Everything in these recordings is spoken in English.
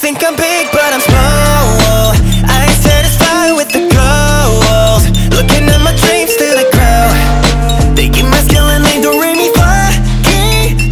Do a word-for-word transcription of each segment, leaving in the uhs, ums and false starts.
think I'm big, but I'm small. I ain't satisfied with the goals. Looking at my dreams till they grow. They give my skill and they don't really fucking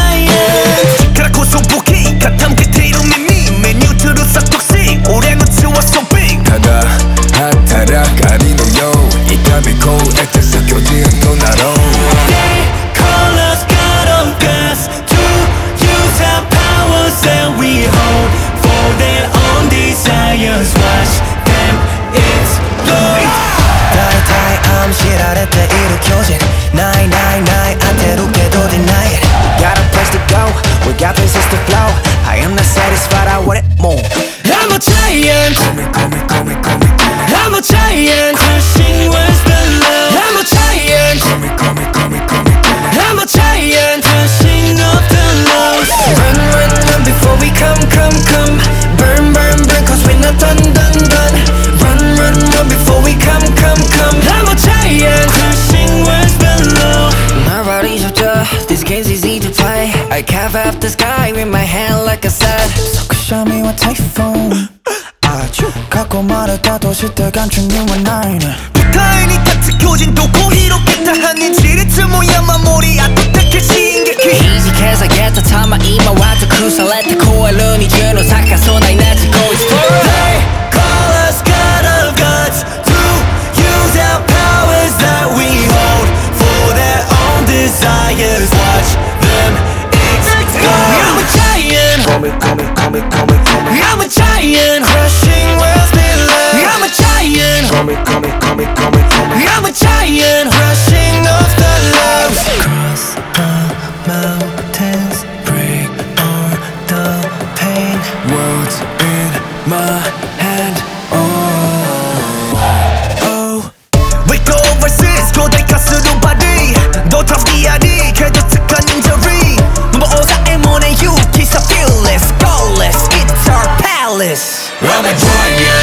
giant. 그렇고 소복이 가탐 그대로 미미 메뉴트로 싹둑씩 올해는 치웠어 big. 하다 하타락 아리노요 이 가비고 액자서 교지은 또 나로. They call us God of gods to use our powers that we hold for their own desires. Watch them explode. 다이다이 암시랄 때 일으켜진 nine nine nine 안태롭게도 deny it. Got a place to go, we got places to flow. I am not satisfied, I want it more. I'm a giant, Call me, call me, call me, call me, call me. I'm a giant, crushing words below. I'm a giant, Call me, call me, call me, call me, call me. I'm a giant, pushing up the lows. Run, run, run before we come, come, come. Burn, burn, burn, cause we're not done, done, done. Run, run, run before we come, come, come. I'm a giant, pushing words below. My body's up to, this game's easy to play. I carve out the sky with my hand like I said. So show me what typhoon. 아주 갖고 말했다 도시들 감춘님은 나이는 비타인이 같이 교진 도고 이롭겠다 하는 지리트 모양 마무리 아득하게 시인객 Easy cause I get the time I eat my water cruise I let the cool 눈이 주는 사카소 나이 나지고 explore They call us God of gods to use our powers that we hold for their own desires Watch them explode I'm a giant Call me, call me, call me, call me, call me. I'm a giant, crushing worlds below. I'm a giant, Call me, call me, call me, call me, call me. I'm a giant, rushing off the lows. Cross the mountains, break all the pain. Words in my hand. Oh, Oh, we go overseas, 고대 가스로 발이. 너 탑이야리, 걔도 특한 인저리. 뭐 오사의 문에 유기사 fearless, flawless, it's our palace. I'm a giant.